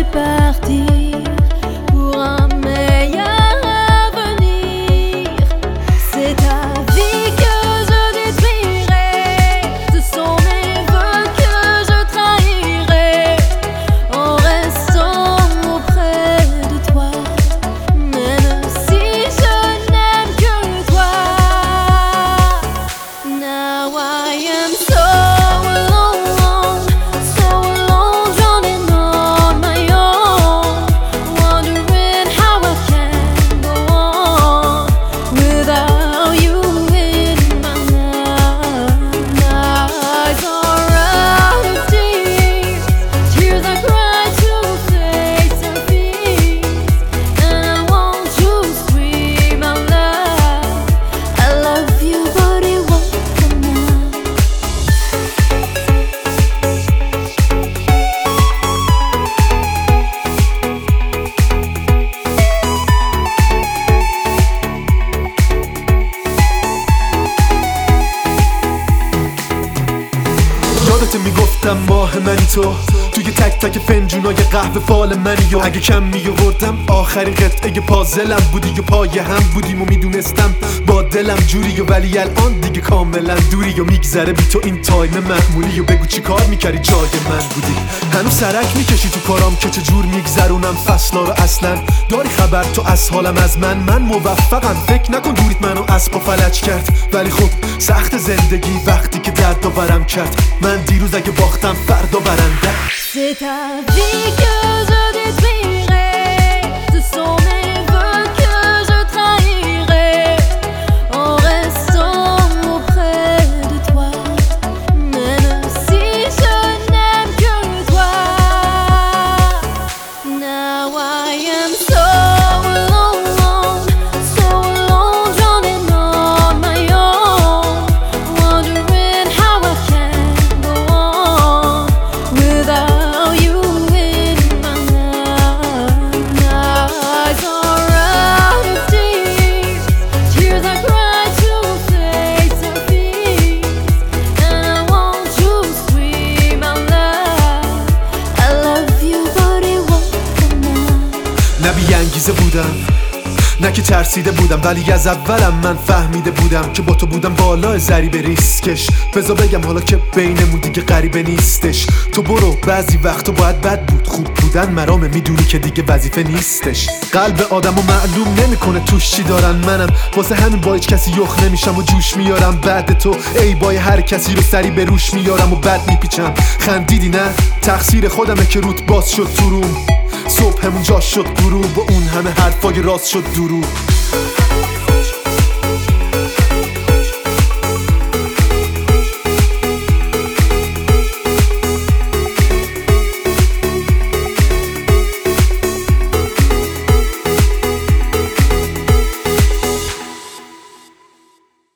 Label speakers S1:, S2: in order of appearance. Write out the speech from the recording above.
S1: partir pour un meilleur avenir. C'est ta vie que je détruirai, ce sont mes vœux que je trahirai en restant auprès de toi, même si je n'aime que toi. Now I am so alone, drowning on my own, wondering how I can go on without you in my life. My eyes are out of tears, tears I cry to face our fears, and I want to scream out loud, I love you but it won't come out.
S2: یادت میگفتم ماه منی تو توی تک تک فنجونای قهوه فال منی و اگه کم میوردم آخرین قطعه پازلم بودی و پای هم بودیم و میدونستم با دلم جوری و ولی الان دیگه کاملا دوری و میگذره بی تو این تایم معمولی و بگو چی کار میکردی جای من بودی. هنوز سرک میکشی تو کارام که چجور میگذرونم فصلا رو، اصلا داری خبر تو از حالم از من موفقم، فکر نکن دوریت منو اسب و فلج کرد، ولی خب سخت زندگی وقتی که درد برم کرد. من دیروز اگه باختم فردا برنده.
S1: C'est ta vie que je détruirai, ce sont mes vœux que je trahirai en restant auprès de toi, même si je n'aime que toi. Now I am so alone, drowning on my own, wondering how I can go on without you in my life. My eyes are out of tears, tears I cry to face our fears, and I want to scream out loud, I love you but it won't come out.
S2: نه بی‌انگیزه بودم نه که ترسیده بودم، ولی از اولم من فهمیده بودم که با تو بودم بالا ضریب ریسکش. بذار بگم حالا که بینمون دیگه غریبه نیستش، تو برو بعضی وقتا باید بد بود، خوب بودن مرامه، میدونی که دیگه وظیفه نیستش. قلب آدمو معلوم نمیکنه توش چی دارن، منم واسه همین با هیچ کسی یخ نمیشم و جوش میارم بعد تو، ای بای هر کسی رو سری به روش میارم و بد میپیچم. خندیدی نه؟ تقصیر خودمه که روت باز شد تو روم، صبحمون جاش شد غروب و اون همه حرفای راست شد دروغ.